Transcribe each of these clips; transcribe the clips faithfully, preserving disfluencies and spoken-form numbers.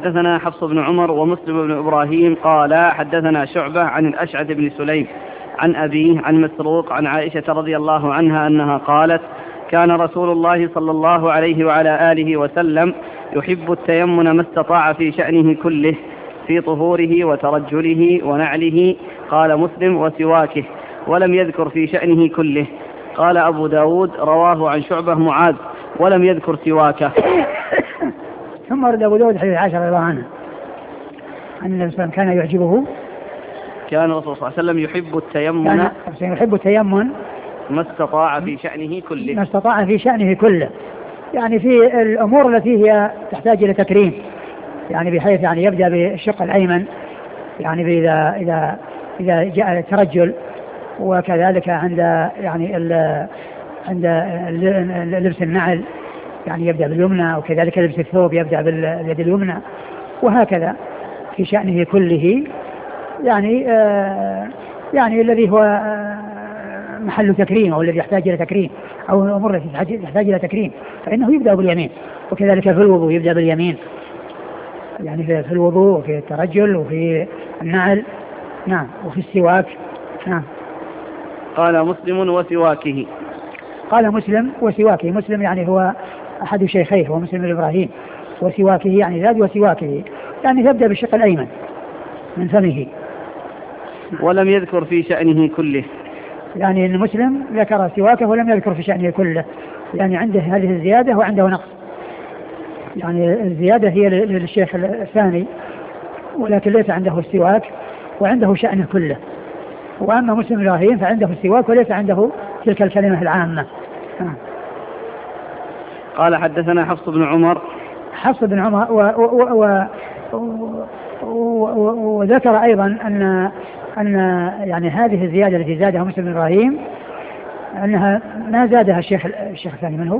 حدثنا حفص بن عمر ومسلم بن إبراهيم قال حدثنا شعبة عن الأشعث بن سليم عن أبيه عن مسروق عن عائشة رضي الله عنها أنها قالت كان رسول الله صلى الله عليه وعلى آله وسلم يحب التيمن ما استطاع في شأنه كله في طهوره وترجله ونعله. قال مسلم وسواكه، ولم يذكر في شأنه كله. قال أبو داود رواه عن شعبة معاذ ولم يذكر سواكه. ثم ورد أبو داود حديث عائشة رضي الله عنها أن النبي صلى الله عليه وسلم كان يعجبه كان الرسول صلى الله عليه وسلم يحب التيمن كان يحب التيمن ما استطاع في شأنه كله ما استطاع في شأنه كله، يعني في الأمور التي هي تحتاج إلى تكريم، يعني بحيث يعني يبدأ بالشق الأيمن، يعني إذا إذا إذا جاء الترجل، وكذلك عند يعني عند لبس النعل يعني يبدأ باليمنى، وكذلك لبس الثوب يبدأ باليد اليمنى، وهكذا في شأنه كله، يعني آه يعني الذي هو آه محل تكريم أو الذي يحتاج إلى تكريم أو الأمور التي تحتاج إلى تكريم فإنه يبدأ باليمين. وكذلك في الوضوء يبدأ باليمين، يعني في الوضوء وفي الترجل وفي النعل، نعم، وفي السواك، نعم. قال مسلم وسواكه. قال مسلم وسواكه، مسلم يعني هو أحد شيخيه هو مسلم بن إبراهيم، وسواكه يعني زاد وسواكه يعني يبدأ بالشق الأيمن من فمه. ولم يذكر في شأنه كله، يعني أن مسلم ذكر سواكه ولم يذكر في شأنه كله، يعني عنده هذه الزيادة وعنده نقص، يعني الزيادة هي للشيخ الثاني ولكن ليس عنده السواك وعنده شأنه كله. وأما مسلم بن إبراهيم فعنده السواك وليس عنده تلك الكلمة العامة. قال حدثنا حفص بن عمر حفص بن عمر و و و و وذكر أيضا أن أن يعني هذه الزيادة التي زادها مسلم بن إبراهيم أنها ما زادها الشيخ الشيخ الثاني. من هو؟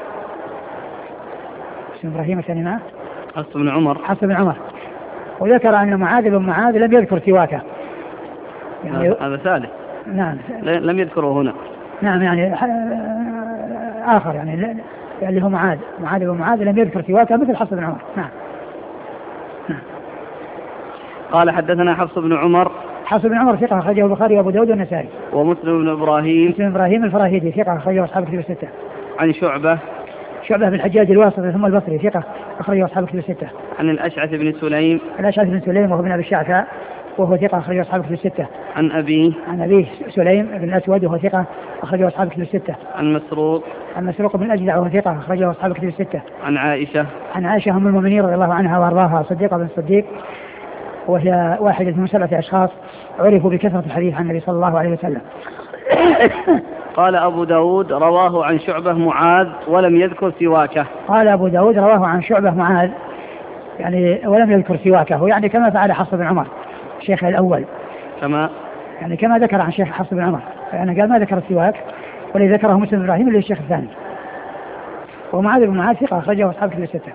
مسلم بن إبراهيم الثاني معه حفص بن عمر حفص بن عمر وذكر أن معاذ بن معاذ لم يذكر سواكه، يعني هذا ثالث. نعم لم يذكره هنا. نعم يعني آخر يعني اللي هو معاذ معاذ بن معاذ لم يذكر سواكه مثل حفص بن عمر. نعم. نعم. قال حدثنا حفص بن عمر حفص بن عمر ثقة أخرجه البخاري وأبو داود والنسائي. ومسلم بن إبراهيم مسلم بن إبراهيم الفراهيدي ثقة أخرجه أصحاب الكتب الستة. عن شعبة شعبة بن الحجاج الواسطي ثم البصري ثقة أخرجه أصحاب الكتب الستة. عن الأشعث بن سليم الأشعث بن سليم وهو ابن أبي الشعثاء وهو ثقة أخرجه أصحاب الكتب الستة. عن أبيه عن أبيه سليم بن الأسود وهو ثقة أخرجه أصحاب الكتب الستة. عن مسروق عن مسروق بن الأجدع وهو ثقة أخرجه أصحاب الكتب الستة. عن عائشة عن عائشة أم المؤمنين رضي الله عنها وأرضاها صديقة بن الصديق، وهي واحدة من سبعة أشخاص عرفوا بكثرة الحديث عن النبي صلى الله عليه وسلم. قال أبو داود رواه عن شعبة معاذ ولم يذكر سواكه. قال أبو داود رواه عن شعبة معاذ يعني ولم يذكر سواكه، يعني كما فعل حفص بن عمر الشيخ الأول، كما يعني كما ذكر عن شيخ حفص بن عمر، يعني قال ما ذكر السواك والذي ذكره مسلم بن إبراهيم اللي الشيخ الثاني. ومعاذ بن معاذ ثقة أخرجه أصحاب الكتب الستة.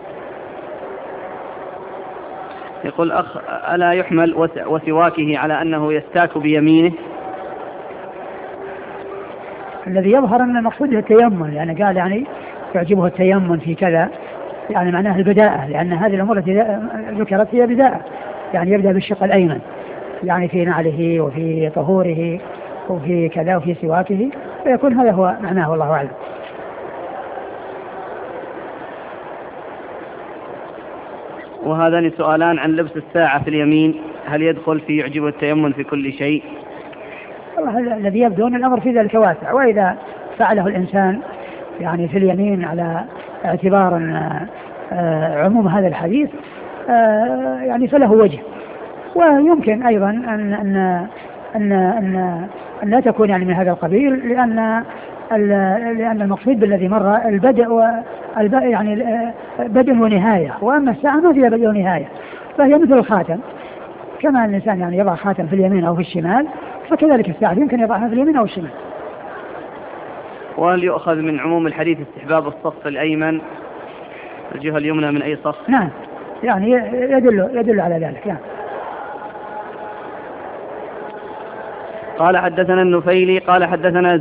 يقول أخ ألا يحمل وسواكه على أنه يستاك بيمينه؟ الذي يظهر أن المقصود التيمم، يعني قال يعني يعجبه التيمم في كذا، يعني معناه البداءة، لأن هذه الأمور التي ذكرت هي بداءة، يعني يبدأ بالشق الأيمن يعني في نعله وفي طهوره وفي كذا وفي سواكه، فيكون هذا هو معناه والله أعلم. وهذان سؤالان عن لبس الساعة في اليمين، هل يدخل في يعجب التيمم في كل شيء؟ والله الذي يبدو أن الأمر في ذلك واسع، وإذا فعله الإنسان يعني في اليمين على اعتبار عموم هذا الحديث يعني فله وجه. ويمكن أيضا أن أن أن أن, أن لا تكون يعني من هذا القبيل، لأن لأن المقصود بالذي مر البدء يعني بدء ونهاية، وأما الساعة ما فيها بدء ونهاية، فهي مثل الخاتم، كما الإنسان يعني يضع خاتم في اليمين أو في الشمال، فكذلك الساعة يمكن يضعها في اليمين أو الشمال. وهل يؤخذ من عموم الحديث استحباب الصف الأيمن الجهة اليمنى من أي صف؟ نعم، يعني يدل يدل على ذلك. نعم. قال حدثنا النفيلي قال حدثنا